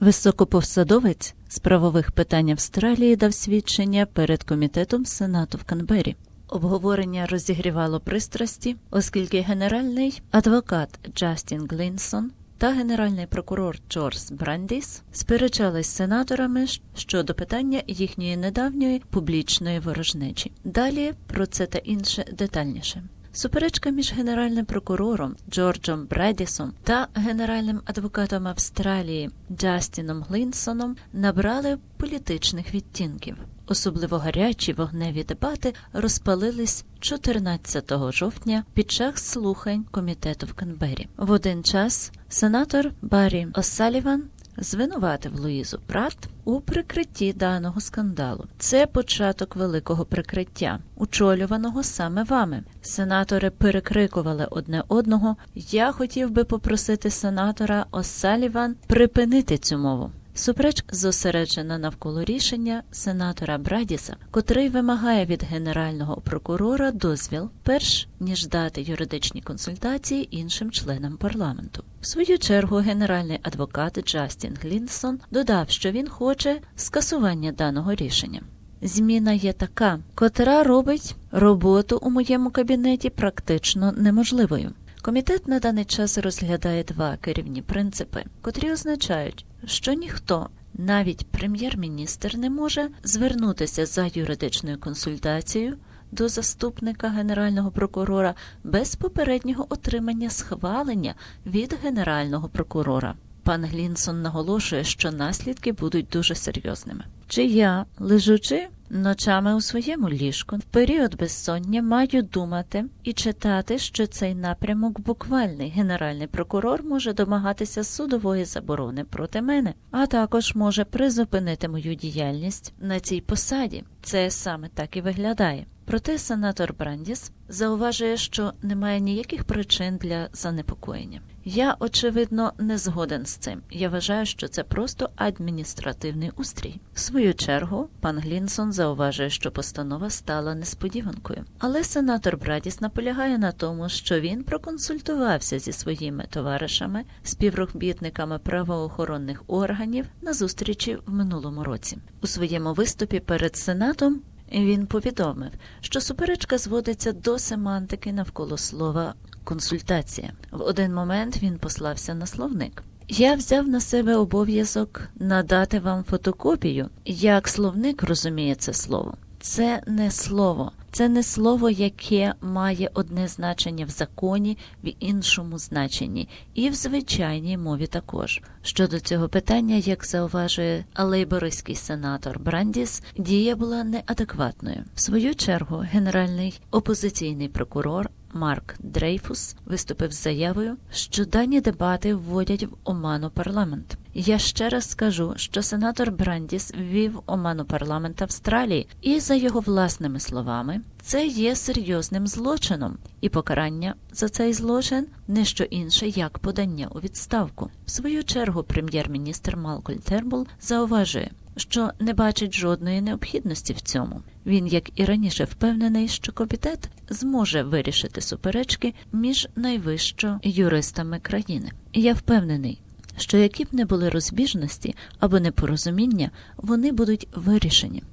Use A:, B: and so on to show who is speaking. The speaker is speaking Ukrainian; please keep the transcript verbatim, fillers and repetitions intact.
A: Високопосадовець з правових питань Австралії дав свідчення перед комітетом Сенату в Канбері. Обговорення розігрівало пристрасті, оскільки генеральний адвокат Джастін Глінсон та генеральний прокурор Джордж Брандіс сперечались з сенаторами щодо питання їхньої недавньої публічної ворожнечі. Далі про це та інше детальніше. Суперечка між генеральним прокурором Джорджем Бредісом та генеральним адвокатом Австралії Джастіном Глінсоном набрали політичних відтінків. Особливо гарячі вогневі дебати розпалились чотирнадцятого жовтня під час слухань комітету в Канбері. В один час сенатор Баррі О'Саліван звинуватив Луїзу Пратт у прикритті даного скандалу. Це початок великого прикриття, очолюваного саме вами. Сенатори перекрикували одне одного. Я хотів би попросити сенатора О'Саліван припинити цю мову. Суперечка зосереджена навколо рішення сенатора Брадіса, котрий вимагає від генерального прокурора дозвіл, перш ніж дати юридичні консультації іншим членам парламенту. В свою чергу генеральний адвокат Джастін Глінсон додав, що він хоче скасування даного рішення. Зміна є така, котра робить роботу у моєму кабінеті практично неможливою. Комітет на даний час розглядає два керівні принципи, котрі означають, що ніхто, навіть прем'єр-міністр, не може звернутися за юридичною консультацією до заступника генерального прокурора без попереднього отримання схвалення від генерального прокурора. Пан Глінсон наголошує, що наслідки будуть дуже серйозними. Чи я, лежучи ночами у своєму ліжку, в період безсоння маю думати і читати, що цей напрямок буквальний. Генеральний прокурор може домагатися судової заборони проти мене, а також може призупинити мою діяльність на цій посаді. Це саме так і виглядає. Проте сенатор Брандіс зауважує, що немає ніяких причин для занепокоєння. Я, очевидно, не згоден з цим. Я вважаю, що це просто адміністративний устрій. В свою чергу, пан Глінсон зауважує, що постанова стала несподіванкою. Але сенатор Брадіс наполягає на тому, що він проконсультувався зі своїми товаришами, співробітниками правоохоронних органів на зустрічі в минулому році. У своєму виступі перед Сенатом він повідомив, що суперечка зводиться до семантики навколо слова «консультація». В один момент він послався на словник. Я взяв на себе обов'язок надати вам фотокопію, як словник розуміє це слово. Це не слово. Це не слово, яке має одне значення в законі, в іншому значенні, і в звичайній мові також. Щодо цього питання, як зауважує лейбористський сенатор Брандіс, дія була неадекватною. В свою чергу, генеральний опозиційний прокурор Марк Дрейфус виступив з заявою, що дані дебати вводять в оману парламент. Я ще раз скажу, що сенатор Брандіс ввів оману парламент Австралії, і, за його власними словами, це є серйозним злочином, і покарання за цей злочин – не що інше, як подання у відставку. В свою чергу прем'єр-міністр Малкольм Тернбул зауважує, що не бачить жодної необхідності в цьому. Він, як і раніше, впевнений, що комітет зможе вирішити суперечки між найвищими юристами країни. І я впевнений, що які б не були розбіжності або непорозуміння, вони будуть вирішені.